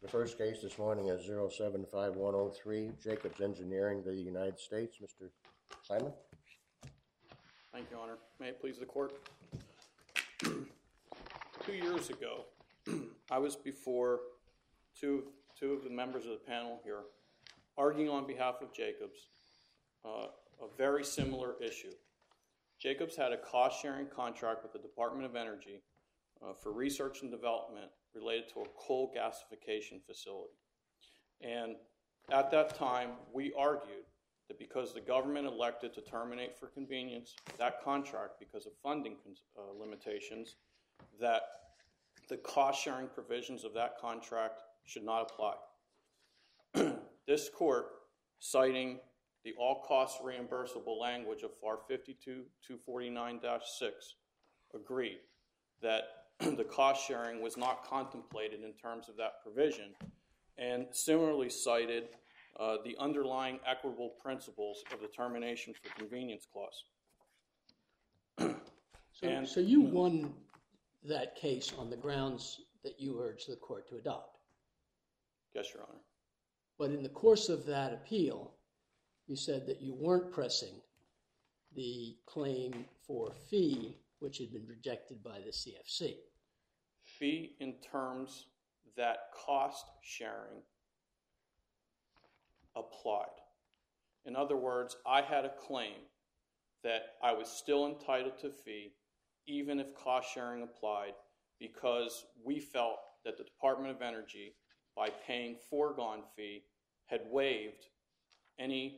The first case this morning is 075103, Jacobs Engineering, the United States. Mr. Simon. Thank you, Your Honor. May it please the court. 2 years ago, I was before two of the members of the panel here arguing on behalf of Jacobs a very similar issue. Jacobs had a cost-sharing contract with the Department of Energy for research and development related to a coal gasification facility. And at that time, we argued that because the government elected to terminate for convenience that contract because of funding limitations, that the cost-sharing provisions of that contract should not apply. This court, citing the all-cost reimbursable language of FAR 52-249-6, agreed that the cost-sharing was not contemplated in terms of that provision, and similarly cited the underlying equitable principles of the termination for convenience clause. So you won that case on the grounds that you urged the court to adopt? Yes, Your Honor. But in the course of that appeal, you said that you weren't pressing the claim for fee, which had been rejected by the CFC. Fee in terms that cost sharing applied. In other words, I had a claim that I was still entitled to fee even if cost sharing applied, because we felt that the Department of Energy, by paying foregone fee, had waived any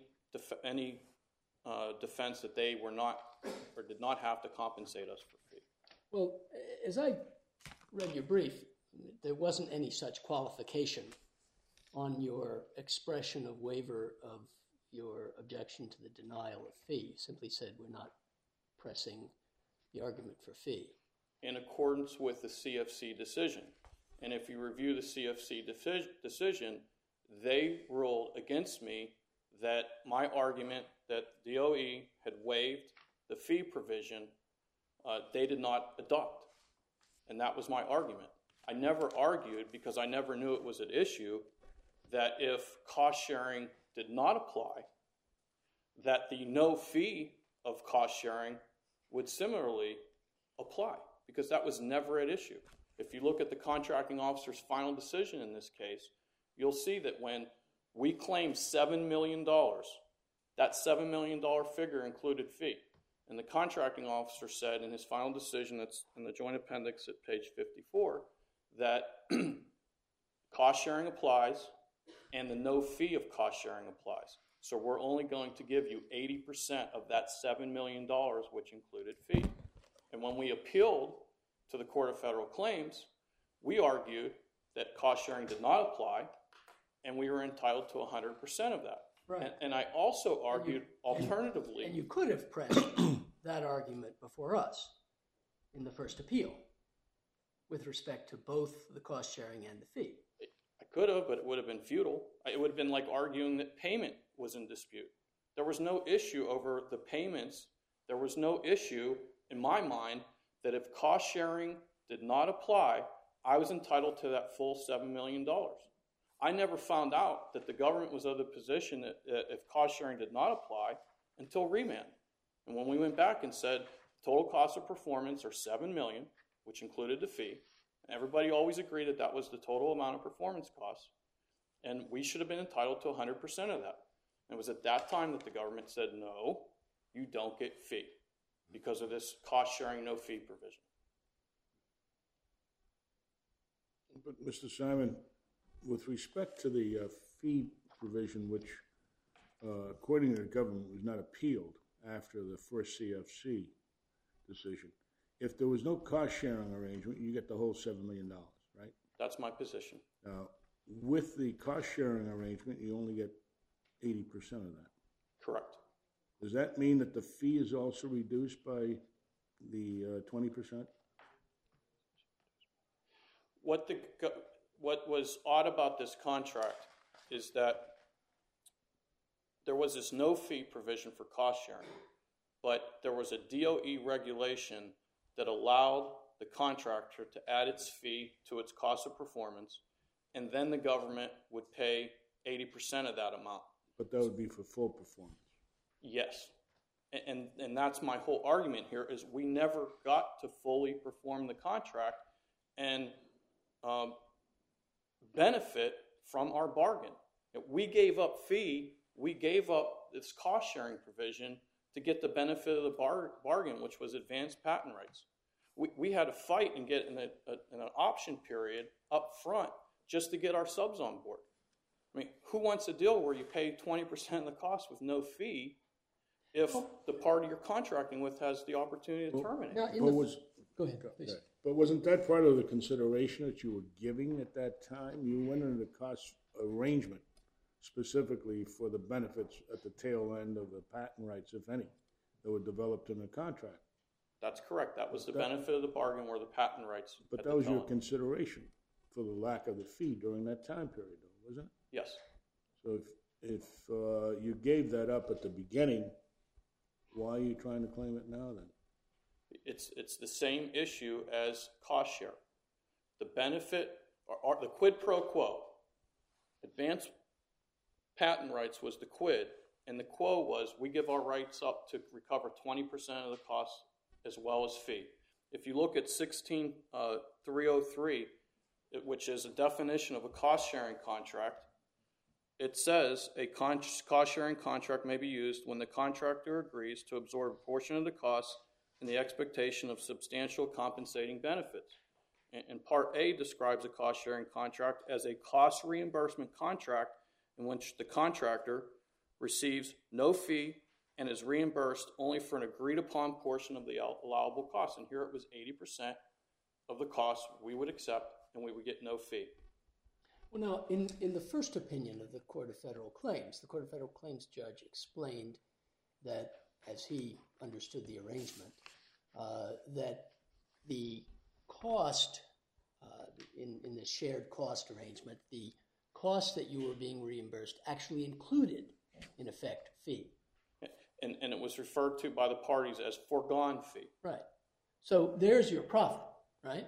defense that they were not or did not have to compensate us for fee. Well, as I read your brief, there wasn't any such qualification on your expression of waiver of your objection to the denial of fee. You simply said we're not pressing the argument for fee. In accordance with the CFC decision. And if you review the CFC decision, they ruled against me that my argument that DOE had waived the fee provision, they did not adopt. And that was my argument. I never argued, because I never knew it was at issue, that if cost sharing did not apply, that the no fee of cost sharing would similarly apply, because that was never at issue. If you look at the contracting officer's final decision in this case, you'll see that when we claimed $7 million, that $7 million figure included fee. And the contracting officer said in his final decision, that's in the joint appendix at page 54, that cost sharing applies and the no fee of cost sharing applies. So we're only going to give you 80% of that $7 million, which included fee. And when we appealed to the Court of Federal Claims, we argued that cost sharing did not apply, and we were entitled to 100% of that. Right. And I also argued alternatively. And you could have pressed that argument before us in the first appeal with respect to both the cost sharing and the fee. I could have, but it would have been futile. It would have been like arguing that payment was in dispute. There was no issue over the payments. There was no issue in my mind that if cost sharing did not apply, I was entitled to that full $7 million. I never found out that the government was of the position that if cost sharing did not apply until remand. And when we went back and said total cost of performance are $7 million, which included the fee, everybody always agreed that that was the total amount of performance costs, and we should have been entitled to 100% of that. And it was at that time that the government said, no, you don't get fee because of this cost sharing no fee provision. But Mr. Simon, with respect to the fee provision, which according to the government was not appealed after the first CFC decision, if there was no cost sharing arrangement, you get the whole $7 million, right? That's my position. With the cost sharing arrangement, you only get 80% of that. Correct. Does that mean that the fee is also reduced by the 20%? What was odd about this contract is that there was this no fee provision for cost sharing, but there was a DOE regulation that allowed the contractor to add its fee to its cost of performance, and then the government would pay 80% of that amount. But that would be for full performance. Yes. And that's my whole argument here, is we never got to fully perform the contract and benefit from our bargain. We gave up fee, we gave up this cost-sharing provision to get the benefit of the bargain, which was advanced patent rights. We had to fight and get in an option period up front just to get our subs on board. I mean, who wants a deal where you pay 20% of the cost with no fee if the party you're contracting with has the opportunity to terminate? Now, go ahead, please. But wasn't that part of the consideration that you were giving at that time? You went into the cost arrangement specifically for the benefits at the tail end of the patent rights, if any, that were developed in the contract. That's correct. That was the benefit of the bargain, were the patent rights. But that was your consideration for the lack of the fee during that time period, though, wasn't it? Yes. So if you gave that up at the beginning, why are you trying to claim it now then? It's the same issue as cost share. The benefit, or the quid pro quo, advanced patent rights was the quid, and the quo was we give our rights up to recover 20% of the cost as well as fee. If you look at 16303, which is a definition of a cost-sharing contract, it says a cost-sharing contract may be used when the contractor agrees to absorb a portion of the cost in the expectation of substantial compensating benefits. And Part A describes a cost-sharing contract as a cost reimbursement contract in which the contractor receives no fee and is reimbursed only for an agreed-upon portion of the allowable cost. And here it was 80% of the cost we would accept, and we would get no fee. Well, now, in the first opinion of the Court of Federal Claims, the Court of Federal Claims judge explained that, as he understood the arrangement, that the cost in the shared cost arrangement, the cost that you were being reimbursed actually included, in effect, fee. And it was referred to by the parties as foregone fee. Right. So there's your profit, right?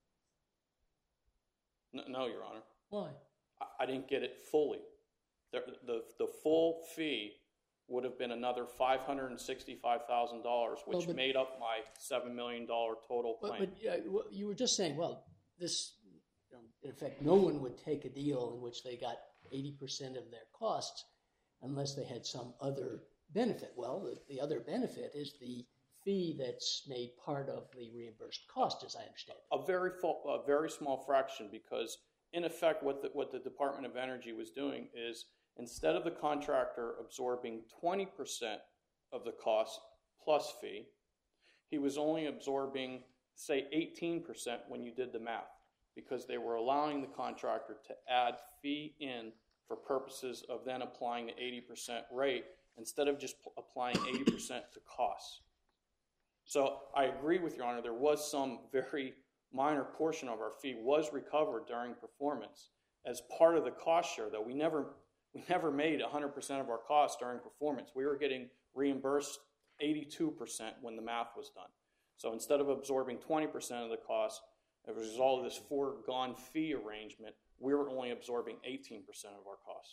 No, Your Honor. Why? I didn't get it fully. The full fee would have been another $565,000, which made up my $7 million total claim. But you were just saying, well, this, in effect, no one would take a deal in which they got 80% of their costs unless they had some other benefit. Well, the other benefit is the fee that's made part of the reimbursed cost, as I understand it. A very small fraction, because in effect what the Department of Energy was doing is, instead of the contractor absorbing 20% of the cost plus fee, he was only absorbing, say, 18% when you did the math, because they were allowing the contractor to add fee in for purposes of then applying the 80% rate instead of just applying 80% to costs. So I agree with Your Honor, there was some very minor portion of our fee was recovered during performance as part of the cost share, though we never made 100% of our costs during performance. We were getting reimbursed 82% when the math was done. So instead of absorbing 20% of the cost, as a result of this foregone fee arrangement, we were only absorbing 18% of our costs.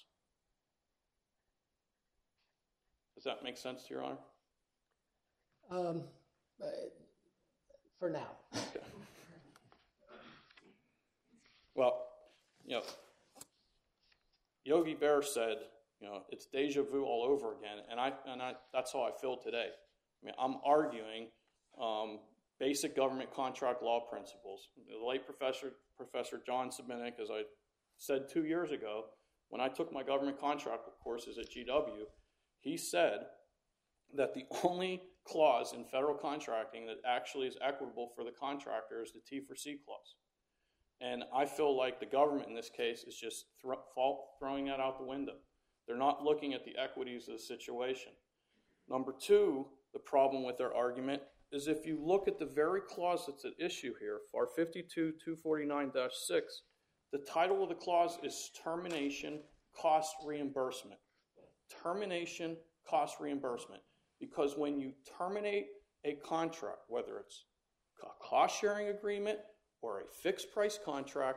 Does that make sense to Your Honor? For now. Okay. Well, Yogi Bear said, it's deja vu all over again, and that's how I feel today. I mean, I'm arguing basic government contract law principles. The late Professor John Subinick, as I said 2 years ago, when I took my government contract courses at GW, he said that the only clause in federal contracting that actually is equitable for the contractor is the T4C clause. And I feel like the government in this case is just throwing that out the window. They're not looking at the equities of the situation. Number two, the problem with their argument is if you look at the very clause that's at issue here, FAR 52-249-6, the title of the clause is Termination Cost Reimbursement. Termination Cost Reimbursement. Because when you terminate a contract, whether it's a cost-sharing agreement or a fixed-price contract,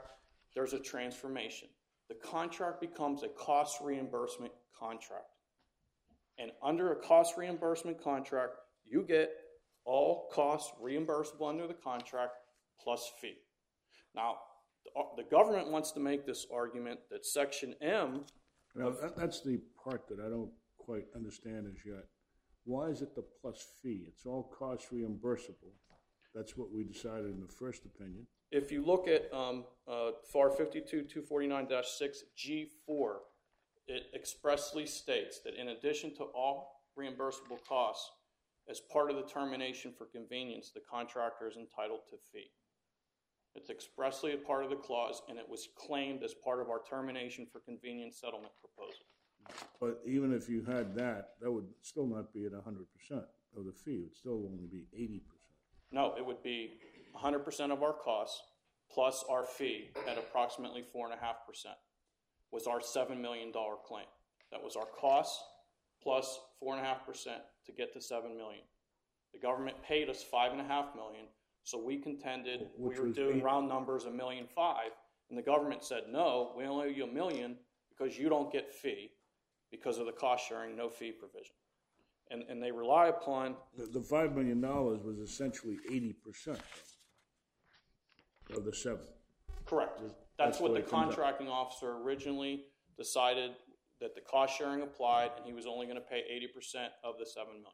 there's a transformation. The contract becomes a cost reimbursement contract. And under a cost reimbursement contract, you get all costs reimbursable under the contract plus fee. Now, the government wants to make this argument that Section M... Now, that's the part that I don't quite understand as yet. Why is it the plus fee? It's all cost reimbursable. That's what we decided in the first opinion. If you look at FAR 52-249-6G4, it expressly states that in addition to all reimbursable costs, as part of the termination for convenience, the contractor is entitled to fee. It's expressly a part of the clause, and it was claimed as part of our termination for convenience settlement proposal. But even if you had that, that would still not be at 100% of the fee. It would still only be 80%. No, it would be 100% of our costs plus our fee at approximately 4.5% was our $7 million claim. That was our costs plus 4.5% to get to $7 million. The government paid us $5.5 million, so we contended we were doing round numbers $1.5 million, and the government said, no, we only owe you $1 million because you don't get fee because of the cost sharing, no fee provision. And they rely upon... The $5 million was essentially 80% of the 7. Correct. That's what the contracting officer originally decided, that the cost sharing applied, and he was only going to pay 80% of the $7 million.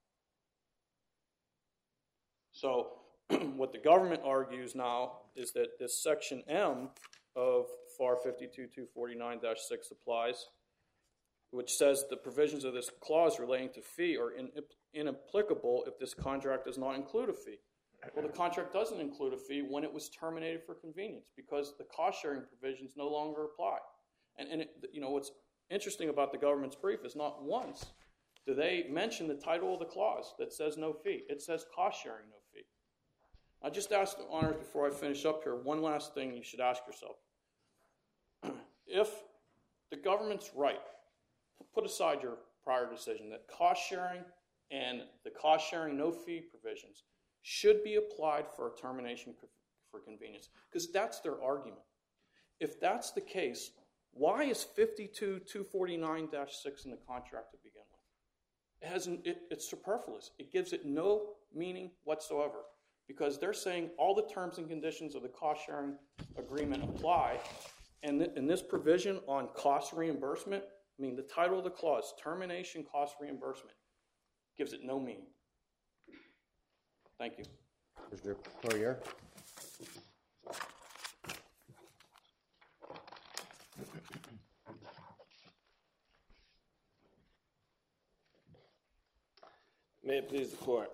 So what the government argues now is that this Section M of FAR 52-249-6 applies, which says the provisions of this clause relating to fee are inapplicable if this contract does not include a fee. Well, the contract doesn't include a fee when it was terminated for convenience because the cost-sharing provisions no longer apply. And what's interesting about the government's brief is not once do they mention the title of the clause that says no fee. It says cost-sharing, no fee. I just ask the honors before I finish up here, one last thing you should ask yourself. If the government's right, put aside your prior decision that cost-sharing and the cost-sharing no fee provisions should be applied for a termination for convenience, because that's their argument. If that's the case, why is 52-249-6 in the contract to begin with? It's superfluous. It gives it no meaning whatsoever, because they're saying all the terms and conditions of the cost-sharing agreement apply, and in this provision on cost reimbursement, I mean, the title of the clause, termination cost reimbursement, gives it no meaning. Thank you. Mr. Poirier. May it please the court.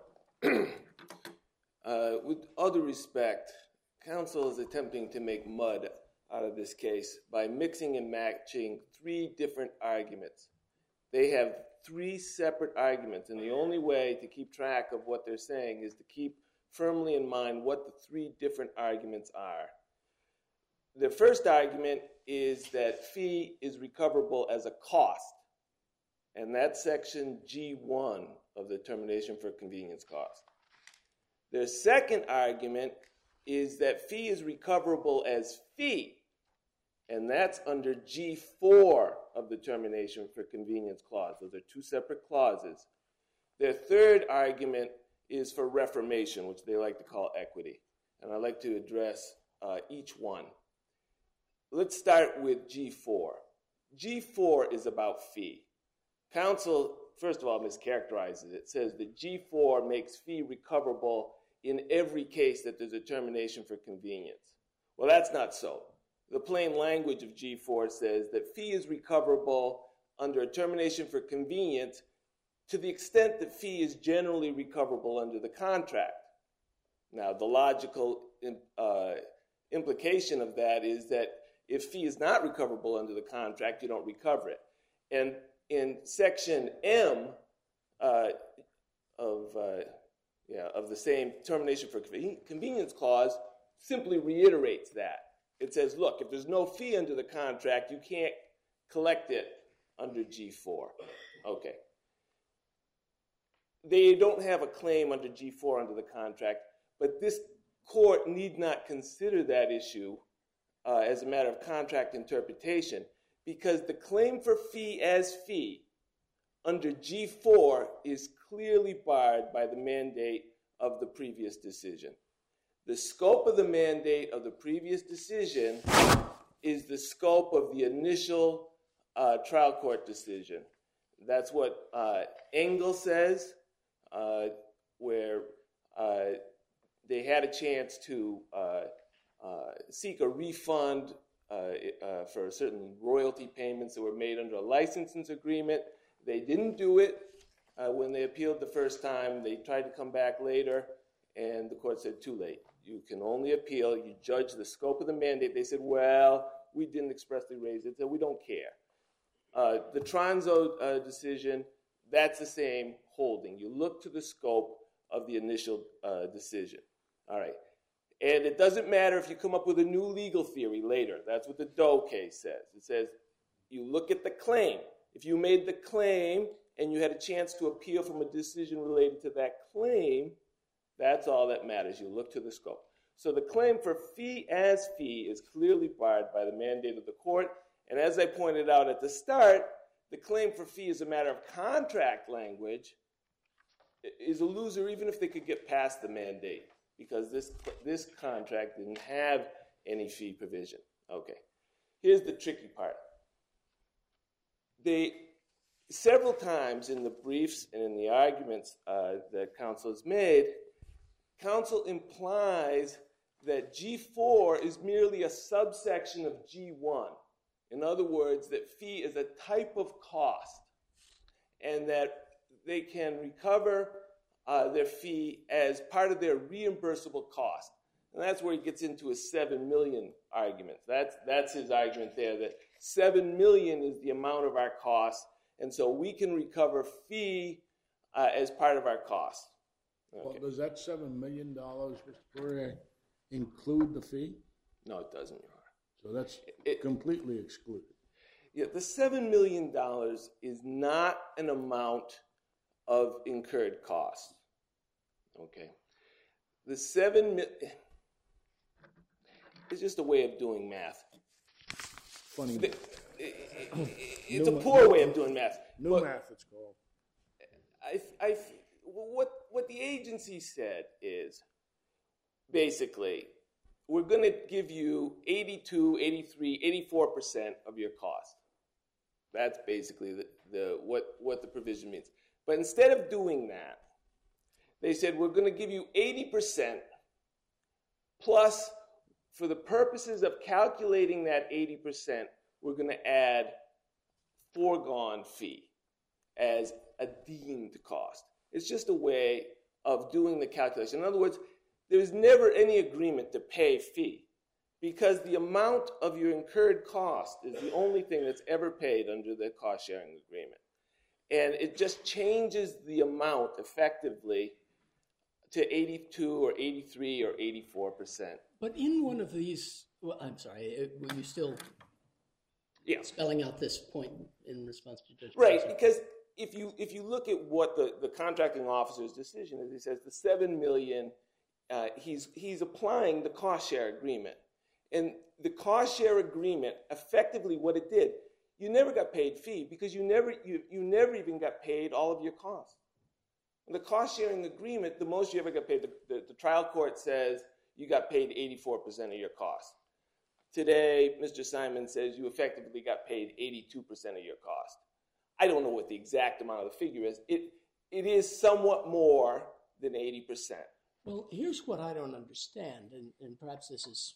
With all due respect, counsel is attempting to make mud out of this case by mixing and matching 3 different arguments. They have 3 separate arguments, and the only way to keep track of what they're saying is to keep firmly in mind what the 3 different arguments are. The first argument is that fee is recoverable as a cost, and that's section G1 of the termination for convenience cost. Their second argument is that fee is recoverable as fee, and that's under G4 of the termination for convenience clause. Those are 2 separate clauses. Their third argument is for reformation, which they like to call equity. And I'd like to address each one. Let's start with G4. G4 is about fee. Counsel, first of all, mischaracterizes it. It says that G4 makes fee recoverable in every case that there's a termination for convenience. Well, that's not so. The plain language of G4 says that fee is recoverable under a termination for convenience to the extent that fee is generally recoverable under the contract. Now, the logical implication of that is that if fee is not recoverable under the contract, you don't recover it. And in section M of the same termination for convenience clause simply reiterates that. It says, look, if there's no fee under the contract, you can't collect it under G4. Okay. They don't have a claim under G4 under the contract, but this court need not consider that issue as a matter of contract interpretation, because the claim for fee as fee under G4 is clearly barred by the mandate of the previous decision. The scope of the mandate of the previous decision is the scope of the initial trial court decision. That's what Engel says, where they had a chance to seek a refund for certain royalty payments that were made under a licensing agreement. They didn't do it when they appealed the first time. They tried to come back later, and the court said, too late. You can only appeal. You judge the scope of the mandate. They said, well, we didn't expressly raise it, so we don't care. The Tronzo decision, that's the same holding. You look to the scope of the initial decision. All right. And it doesn't matter if you come up with a new legal theory later. That's what the Doe case says. It says you look at the claim. If you made the claim and you had a chance to appeal from a decision related to that claim, that's all that matters. You look to the scope. So the claim for fee as fee is clearly barred by the mandate of the court. And as I pointed out at the start, the claim for fee as a matter of contract language is a loser even if they could get past the mandate, because this contract didn't have any fee provision. Okay, here's the tricky part. Several times in the briefs and in the arguments that counsel has made, counsel implies that G4 is merely a subsection of G1. In other words, that fee is a type of cost, and that they can recover their fee as part of their reimbursable cost. And that's where he gets into his $7 million argument. That's his argument there, that $7 million is the amount of our cost, and so we can recover fee as part of our cost. Okay. Well, does that $7 million, Mr. Poirier, include the fee? No, it doesn't, Your Honor. So that's completely excluded. Yeah, the $7 million is not an amount of incurred cost. Okay. The $7 million is just a way of doing math. Funny. It's a poor way of doing math. New math, it's called. What the agency said is, basically, we're going to give you 82, 83, 84% of your cost. That's basically what the provision means. But instead of doing that, they said we're going to give you 80% plus, for the purposes of calculating that 80%, we're going to add foregone fee as a deemed cost. It's just a way of doing the calculation. In other words, there's never any agreement to pay fee, because the amount of your incurred cost is the only thing that's ever paid under the cost-sharing agreement. And it just changes the amount effectively to 82 or 83 or 84%. But in one of these, well, I'm sorry, were you still spelling out this point in response to Judge Right, Wilson? because if you look at what the contracting officer's decision is, he says the $7 million, he's applying the cost share agreement. And the cost share agreement, effectively what it did, you never got paid fee because you never even got paid all of your costs. In the cost sharing agreement, the most you ever got paid, the trial court says you got paid 84% of your costs. Today, Mr. Simon says you effectively got paid 82% of your cost. I don't know what the exact amount of the figure is. It is somewhat more than 80%. Well, here's what I don't understand, and perhaps this is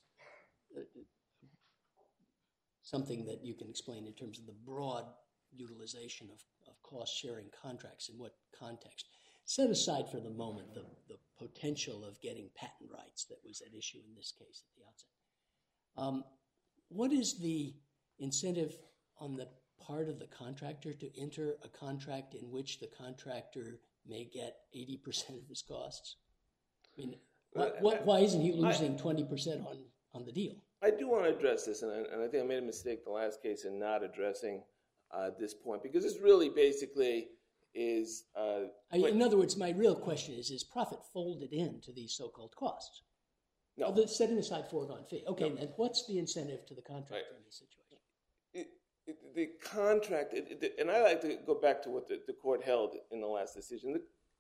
something that you can explain in terms of the broad utilization of cost-sharing contracts in what context. Set aside for the moment the potential of getting patent rights that was at issue in this case at the outset. What is the incentive on the part of the contractor to enter a contract in which the contractor may get 80% of his costs? I mean, why isn't he losing 20% on the deal? I do want to address this, and I think I made a mistake the last case in not addressing this point, because this really basically is... in other words, my real question is profit folded into these so-called costs? No. Setting aside foregone fee. Okay, and what's the incentive to the contractor in this situation? The contract, and I like to go back to what the court held in the last decision.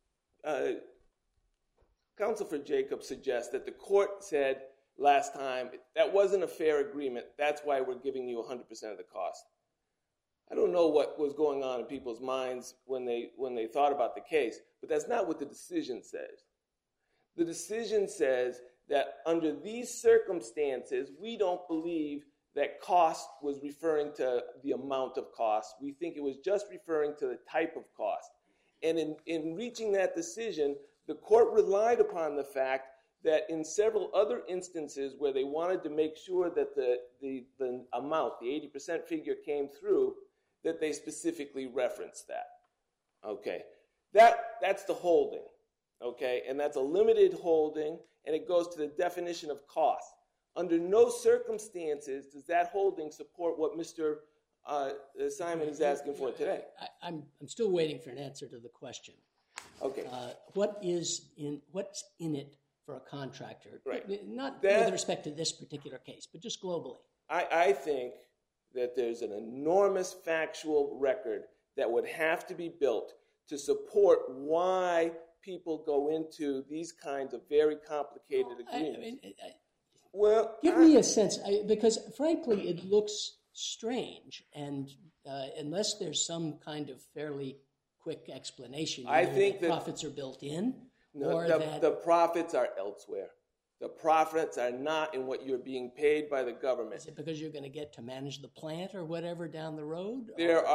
Counsel for Jacob suggests that the court said last time that wasn't a fair agreement. That's why we're giving you 100% of the cost. I don't know what was going on in people's minds when they thought about the case, but that's not what the decision says. The decision says that under these circumstances, we don't believe that cost was referring to the amount of cost. We think it was just referring to the type of cost. And in reaching that decision, the court relied upon the fact that in several other instances where they wanted to make sure that the amount, the 80% figure came through, that they specifically referenced that. Okay, that's the holding. Okay, and that's a limited holding, and it goes to the definition of cost. Under no circumstances does that holding support what Mr. Simon is asking for today. I'm still waiting for an answer to the question. Okay. What's in it for a contractor? Right. Not with respect to this particular case, but just globally. I think that there's an enormous factual record that would have to be built to support why people go into these kinds of very complicated agreements. Give me a sense, because frankly, it looks strange, and unless there's some kind of fairly quick explanation, I think that profits are built in, the profits are elsewhere. The profits are not in what you're being paid by the government. Is it because you're going to get to manage the plant or whatever down the road? There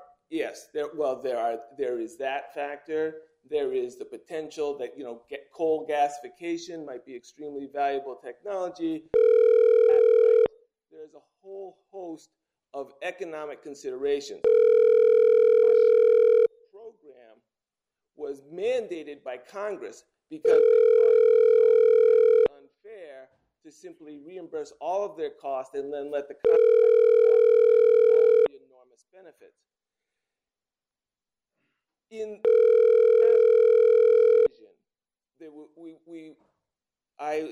is that factor. There is the potential that, coal gasification might be extremely valuable technology. There's a whole host of economic considerations. The program was mandated by Congress because they thought it was so unfair to simply reimburse all of their costs and then let the contractor walk away with all of the enormous benefits. In I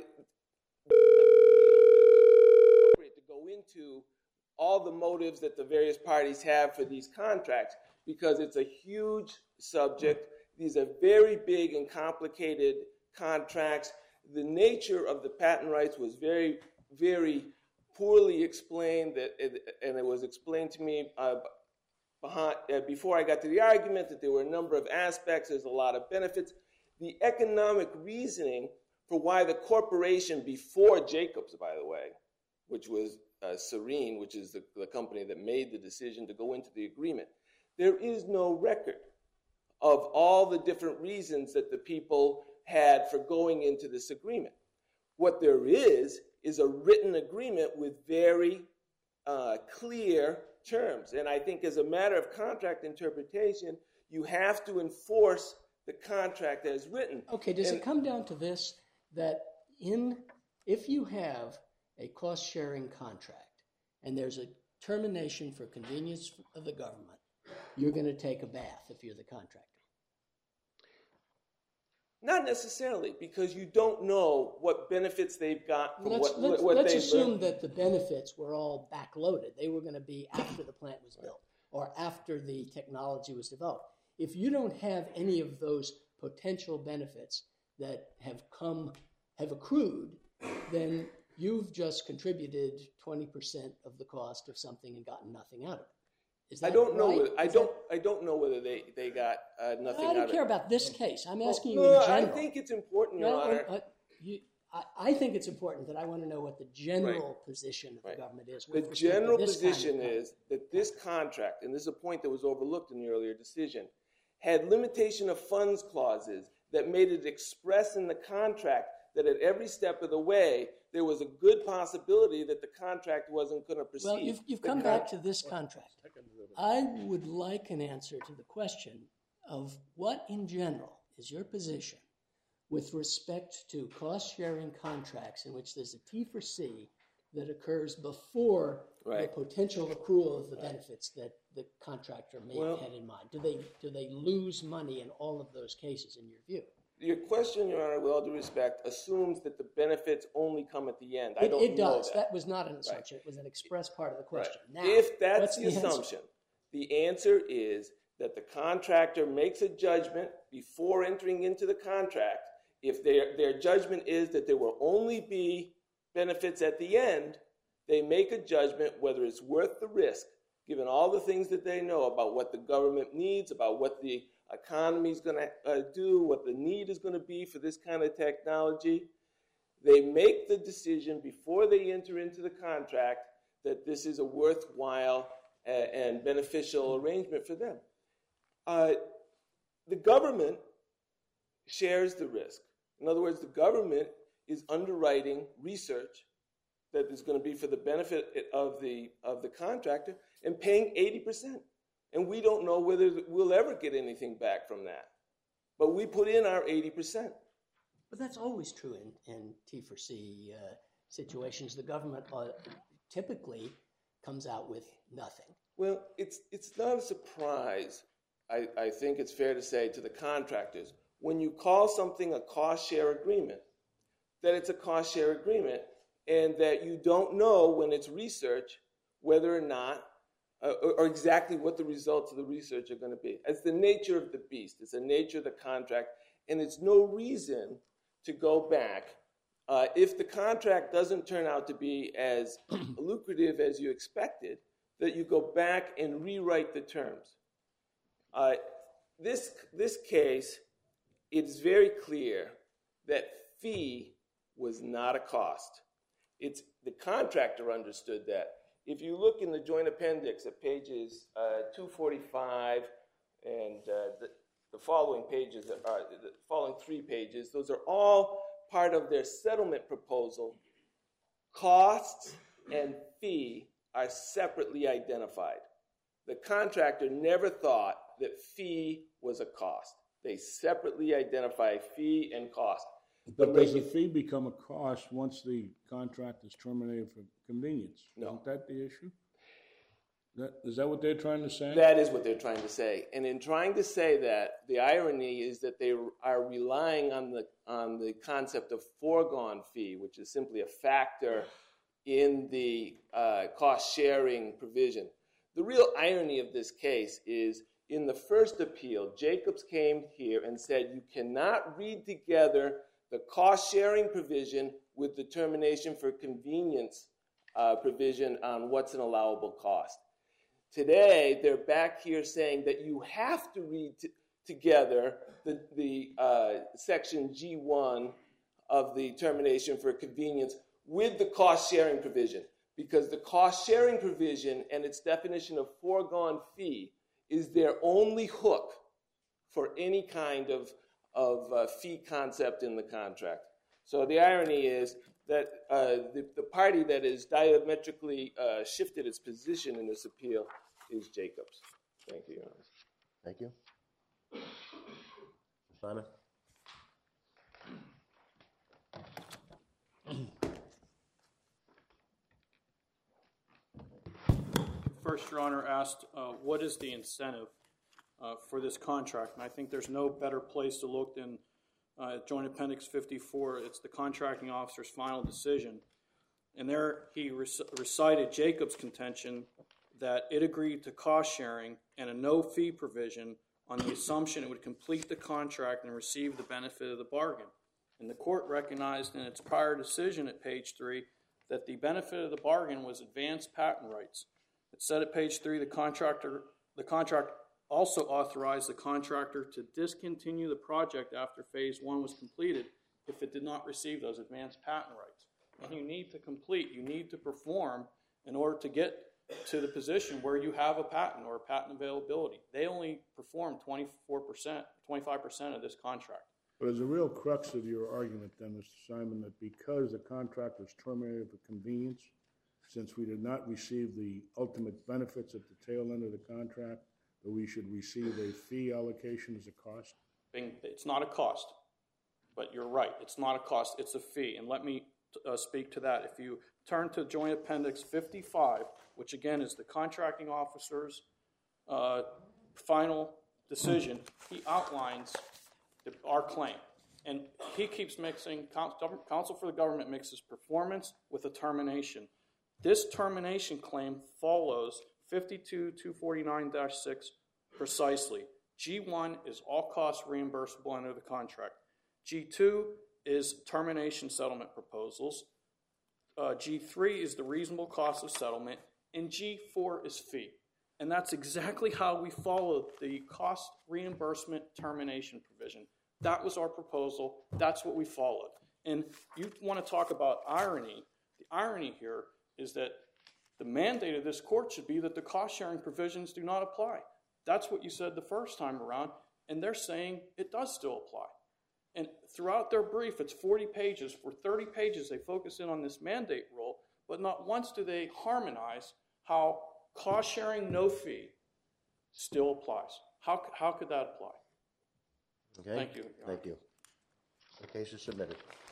appropriate to go into all the motives that the various parties have for these contracts because it's a huge subject. These are very big and complicated contracts. The nature of the patent rights was very, very poorly explained, and it was explained to me before I got to the argument that there were a number of aspects. There's a lot of benefits. The economic reasoning for why the corporation before Jacobs, by the way, which was Serene, which is the company that made the decision to go into the agreement, there is no record of all the different reasons that the people had for going into this agreement. What there is a written agreement with very clear terms. And I think as a matter of contract interpretation, you have to enforce the contract as written. Okay, does it come down to this, that if you have a cost-sharing contract and there's a termination for convenience of the government, you're going to take a bath if you're the contractor? Not necessarily, because you don't know what benefits they've got from let's assume that the benefits were all backloaded. They were going to be after the plant was built or after the technology was developed. If you don't have any of those potential benefits that have accrued, then you've just contributed 20% of the cost of something and gotten nothing out of it. Is that I don't know. right? I don't know whether they got nothing out of it. I don't care about this case. I'm asking you no, in general. I think it's important, Your Honor. I think it's important that I want to know what the general position of the government is. The general position is that this contract, and this is a point that was overlooked in the earlier decision, had limitation of funds clauses that made it express in the contract that at every step of the way, there was a good possibility that the contract wasn't going to proceed. Well, you've come back to this contract. I would like an answer to the question of what, in general, is your position with respect to cost-sharing contracts in which there's a T for C that occurs before the potential accrual of the benefits that the contractor may have had in mind. Do they lose money in all of those cases, in your view? Your question, Your Honor, with all due respect, assumes that the benefits only come at the end. I don't It know does. that. That was not an assumption. It was an express part of the question. Now, If that's what's the answer? assumption, the answer is that the contractor makes a judgment before entering into the contract. If their judgment is that there will only be benefits at the end, they make a judgment whether it's worth the risk, given all the things that they know about what the government needs, about what the economy is going to do, what the need is going to be for this kind of technology. They make the decision before they enter into the contract that this is a worthwhile and beneficial arrangement for them. The government shares the risk. In other words, the government is underwriting research that is going to be for the benefit of the contractor and paying 80%. And we don't know whether we'll ever get anything back from that. But we put in our 80%. But that's always true in T4C situations. The government typically comes out with nothing. Well, it's not a surprise, I think it's fair to say, to the contractors. When you call something a cost-share agreement, that it's a cost-share agreement, and that you don't know when it's research whether or not, or exactly what the results of the research are going to be. It's the nature of the beast. It's the nature of the contract, and it's no reason to go back. If the contract doesn't turn out to be as lucrative as you expected, that you go back and rewrite the terms. This case, it's very clear that fee was not a cost. The contractor understood that. If you look in the joint appendix at pages 245 and the following pages, the following 3 pages, those are all part of their settlement proposal. Costs and fee are separately identified. The contractor never thought that fee was a cost. They separately identify fee and cost. But does the fee become a cost once the contract is terminated for convenience? No. Isn't that the issue? Is that what they're trying to say? That is what they're trying to say. And in trying to say that, the irony is that they are relying on the concept of foregone fee, which is simply a factor in the cost-sharing provision. The real irony of this case is in the first appeal, Jacobs came here and said you cannot read together the cost-sharing provision with the termination for convenience provision on what's an allowable cost. Today, they're back here saying that you have to read together the section G1 of the termination for convenience with the cost-sharing provision, because the cost-sharing provision and its definition of foregone fee is their only hook for any kind of fee concept in the contract. So the irony is that the party that has diametrically shifted its position in this appeal is Jacobs. Thank you, Your Honor. Thank you. Simon? First, Your Honor asked, what is the incentive for this contract? And I think there's no better place to look than Joint Appendix 54. It's the contracting officer's final decision. And there he recited Jacobs' contention that it agreed to cost sharing and a no fee provision on the assumption it would complete the contract and receive the benefit of the bargain. And the court recognized in its prior decision at page 3 that the benefit of the bargain was advanced patent rights. It said at page 3 the contract also authorized the contractor to discontinue the project after phase 1 was completed if it did not receive those advanced patent rights. And you need to complete, you need to perform in order to get to the position where you have a patent or a patent availability. They only perform 25% of this contract. But there's a real crux of your argument then, Mr. Simon, that because the contract was terminated for convenience, since we did not receive the ultimate benefits at the tail end of the contract, that we should receive a fee allocation as a cost? It's not a cost, but you're right. It's not a cost. It's a fee. And let me speak to that. If you turn to Joint Appendix 55, which again is the contracting officer's final decision, he outlines our claim. And he keeps mixing, counsel for the government mixes performance with a termination. This termination claim follows 52-249-6 precisely. G1 is all costs reimbursable under the contract. G2 is termination settlement proposals. G3 is the reasonable cost of settlement. And G4 is fee. And that's exactly how we followed the cost reimbursement termination provision. That was our proposal. That's what we followed. And you want to talk about irony. The irony here is that the mandate of this court should be that the cost-sharing provisions do not apply. That's what you said the first time around, and they're saying it does still apply. And throughout their brief, it's 40 pages. For 30 pages, they focus in on this mandate rule, but not once do they harmonize how cost-sharing no fee still applies. How could that apply? Okay. Thank you, Your Honor. Thank you. The case is submitted.